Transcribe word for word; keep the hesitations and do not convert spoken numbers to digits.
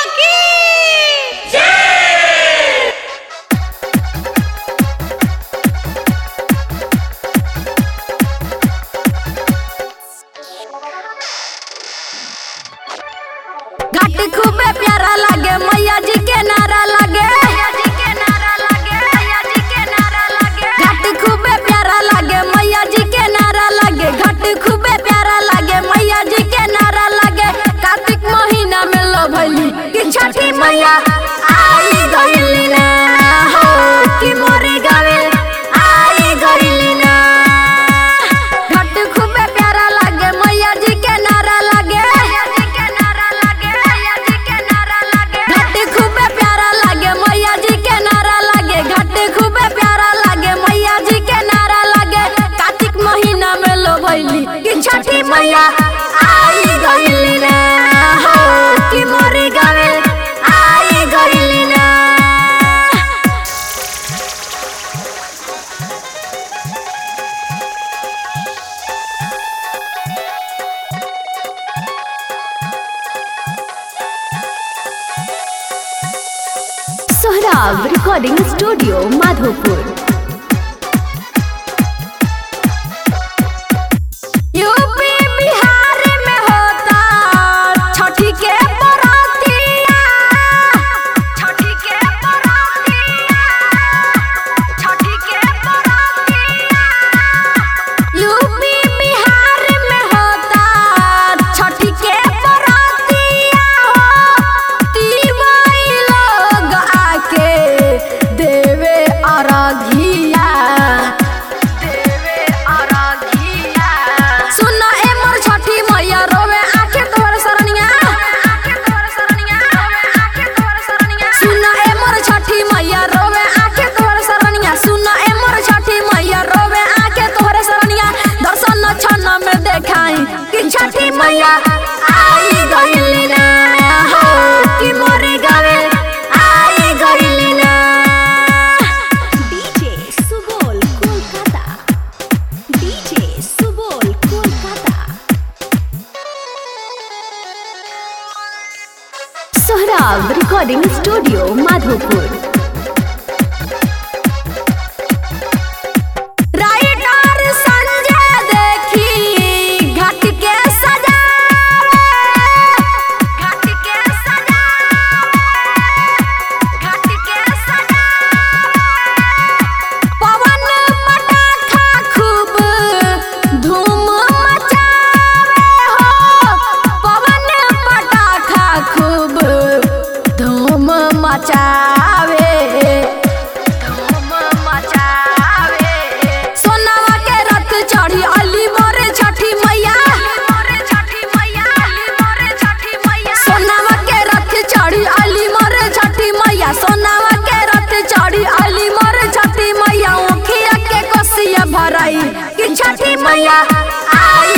की घाट खूबे प्यारा लागे मैया जी के नारा लागे घाट खूबे प्यारा लागे मैया जी के नारा लागे घाट खूबे प्यारा लागे मैया जी के नारा लागे कार्तिक महीना में लो भैली कि छठी मैया आई गइली ना हो कि मोरे गावे आई गइली ना घाट खूबे प्यारा लागे मैया जी के नारा लागे घाट खूबे प्यारा लागे मैया जी के नारा लागे घाट खूबे प्यारा लागे मैया जी के नारा लागे कार्तिक महीना में लो भैली कि छठी मैया आई गइली ना हो कि मोरे गावे आई गइली ना Sohrab recording studio Madhopur. UP Bihar में होता छठी के बरातिया छठी के बरातिया छठी के बरातिया यूपी बिहार में होता छठी के बरातिया तीवाई लोग आके देवे अरघिया देवे अरघिया सुना ए मोर छठी मैया रोवे आके तोहर सरनिया आके तोहर सरनिया रोवे आके तोहर सरनिया सुना ए मोर छठी मैया रोवे आके तोहर सरनिया सुना ए मोर छठी मैया रोवे आके तोहर सरनिया दर्शन छन में देखाई कि छठी मैया आई गइली ना हो कि मोरे गावे आई गइली ना DJ Subol Kolkata DJ Subol Kolkata Sohrab recording studio Madhopur. Writer Sanjay देखी घाट के सजावे घाट के सजावे घाट के सजावे पवन पटाखा खूब धूम मचावे हो पवन पटाखा खूब धूम मचावे धूम मचावे सोनावा के रथ चढ़ी अली मोरे छठी मैया मोरे छठी मैया अली मोरे छठी मैया सोनावा के रथ चढ़ी अली मोरे छठी मैया सोनावा के रथ चढ़ी अली मोरे छठी मैया ओखिया के कोसिया भराई कि छठी मैया आई